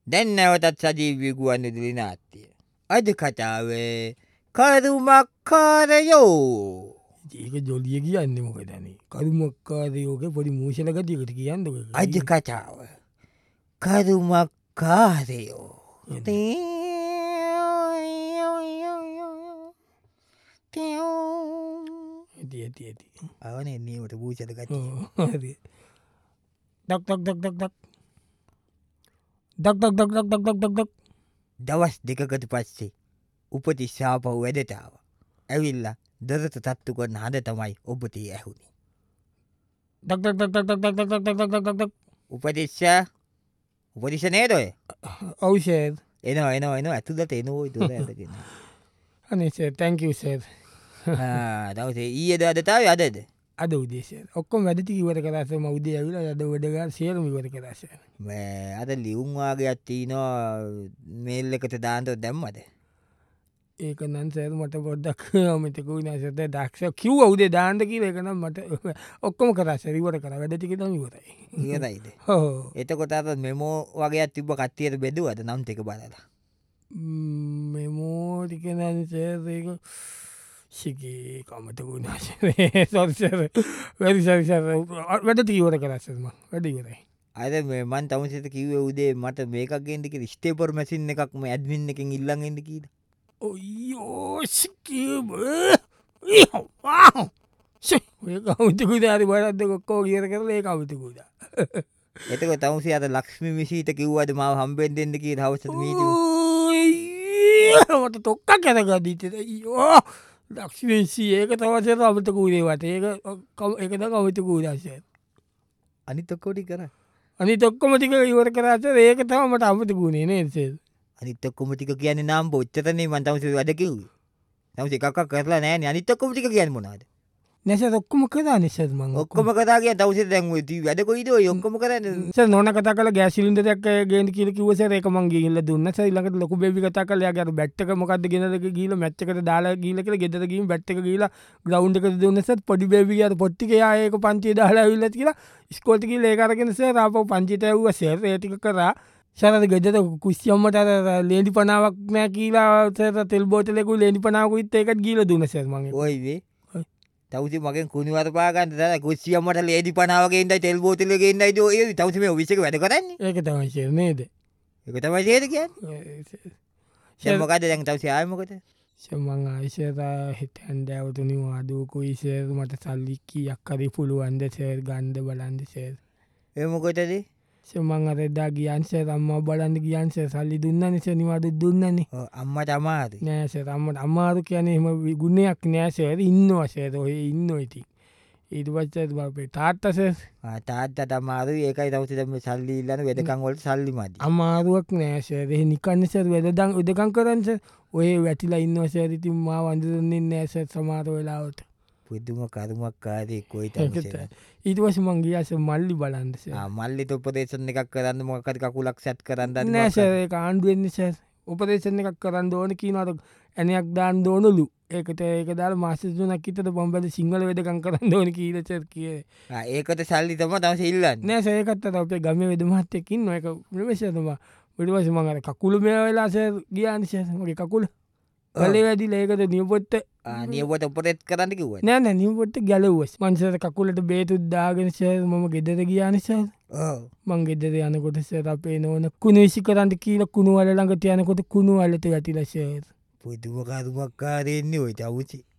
දැන් නැවතත් සජීවී ගුවන්විදුලි නාට්‍ය. අද කතාවේ කරුමක්කාරයෝ. ඒක ජොලිය කියන්න මොකදන කරුමක්කාරයෝක පොඩි මූෂණ ගතියකට කියන්න අද කතාව කරුමක්කාරයෝ. ඇති ඇති ඇති අවන එන්නීමට භූෂණ ගති දක් දවස් දෙකකට පස්සේ උපති ශාපව් වැඩටාව. ඇවිල්ල දරත තත්තු කරන හද තමයි ඔබතේ ඇහුණි. උපතිශ්ෂා උපතිශ නේදොය ඔවුෂේද එන ඇතුදට එනවයි තුර ඇතගෙන අනිසේ තැංකවසේ දවසේ ඊයද අදතාව අදද අද උදේශය ඔක්කොම වැඩති ඉවර කරසම උදේ ඇවිල අද වඩග සියලම ඉවර කරස අද ලියුම්වාගේ අත්තිනවා මේල් එකට දාන්තව දැම්මද ඒක නන්සෑර මට පොඩ්දක් මතකු නසත දක්ෂ කිව් අවුදේ දාන්ට කියල එකනම් මට ඔක්කොම කරස රිවට කර වැඩටික තම ඉවරයි ඉරයිද හෝ එතකොටත් මෙමෝ වගේ තිබ කත්තියට බෙදුවද නම් එක බලලා මෙමෝටික නන්සේක සිගේ කමතකු නාශ සොසර වැඩි සරිසර වැඩ තීවර කරසම වැඩ ඉවරයි අද මන් තමසිත කිවේ උදේ මට මේකක්ගෙන්ටික ස්ටේපර් මැසින් එකක්ම ඇඩමින්න එකින් ඉල්ලඟෙන්ට කීද ඔයෝසිකීම කවතකු දාරි බරත්ද කොක්කෝ කියර කරල ඒ කවතකුද එතක තවසේ අත ලක්ෂ්මි විසිීත කිව්වද මාව හම්බෙන් දෙන්නකි හවස මට තොක්ක කැනගදීතද යෝ දක්ෂිවේසී ඒක තවසර අමතකූදේවට ඒක එකත කවතකූ දශය අනි තොක්කෝටි කර අනි තොක්කොමටික ඉවර කරත ඒක තමට අමතකුණේ නේසේ අනිතක්කොමටික කියන නම් බොච්චතනේ මන්තවස වැඩකිව නවස එකක් කරලා නෑ අනිතක්කොමටික කියන්න මොනාද නැස ඔක්කොම කදා නිසත්ම ඔක්කොම කතාගේ තවස දැන්ව වැඩකොයිද යොක්කොම කරන්න නොන කතා කල ගැසිලින්දක් ගේ කියල කිවස රේකමන්ගේ ඉල්ල දුන්න සයිලකට ලොක බෙි කතා කලයාගර බැට්ක මොකක්ද ගෙනක ගීල මච්චකට දාලා ගීලක ගෙදරගීම බැට්ක කියලා ග්‍රවන්්ක දුන්නසත් පොඩි බේවිගත පොට්ටිකයායක පන්තිය දාලා විල්ල කියලා ස්කෝටිකි ලේකරගෙනස රාප පංචිතයව්ව සේර ඒටික කරා සරද ගෙදර කුස්්‍යම්මට ලේඩි පනාවක් නෑ කියලා තෙල් බෝටලෙකු ලේඩි පනාවකුත් ඒකත් ගීල දුන්න සර්මගේ ඔයිවේ තවසි මගේ කුණුවර පාගන්න ද කුස්සියමට ලේඩි පනාවගේන්ට තෙල් බෝතලගෙන්න්න ද තවසම විසක වැඩ කරන්න ඒක තමයි නේද එක තමයි සේද කිය සමකද දැන් තවසි ආයමකට සමං ආයිෂතා හිතැන්ඩෑවතුනි වාදූකු ඉසේර මට සල්ලික්කි යක්කරි පුළුවන්ද සේර් ගන්ධ බලන්ද සේර් එමකොටද සමං අරදා ගියන්සේ රම්ම බලන්ද ගියන්සේ සල්ලි දුන්න නිස නිවාද දුන්නන්නේ අම්ම තමාද නෑස රම්මට අම්මාරු කියන එම ගුණයක් නෑසේර ඉන්න වසේද ඔය ඉන්න ඉති ඊට පච්ච බේ තාත්තස තාත්ත තමාරු ඒකයි තවසම සල්ලි ඉල්ලන වෙදකංවලට සල්ලි මද අමාරුවක් නෑසේරෙ නිකන්නසර වෙදදං උදකං කරන්ස ඔය වැටිලා ඉන්න සෑරිතින් මා වන්දරන්නේ නෑස සමාර වෙලාවට පුද්දුම කරුමක් කාරය කොයිත ඊටවස මංගේස මල්ලි බලන්දස මල්ලි උපදේශන එකක් කරන්න මොකද කකුලක් සැත් කරන්න නෑසරේ ආණ්ඩුවෙන්න්න සැ උපදේශන එකක් කරන්න ඕන කීනට ඇනයක් දාන් දෝනලු ඒකට ඒක දාල මාසතුනක් ඉතට බොම්බල සිංහල වෙදකං කරන්න ඕන කීරච කිය ඒකට සල්ලි තම තම සිල්ලන්න නෑ සයකත්තට අපේ ගම වෙද මහත්තයකින් එක ප්‍රවේශතවා විඩවස මඟර කකුළු මේ වෙලාස ගියානිශයමගේ කකුල කලේ වැඩි ඒකට නියපොත්ත නියපොට උපරෙත් කරන්න කිව නෑන නියපොත්ත ගැලවස් මන්සර කකුලට බේතුද්දාගෙනශය මම ගෙදර ගියානිසා මං ගෙදර යනකොටස අපේ නොන කුණේසි කරන්ට කියල කුණුවල ළඟට යනකොට කුණු අලට වැටිලශය පුදුම කරුමක් කාරයෙන්නේ ඔයි තවචි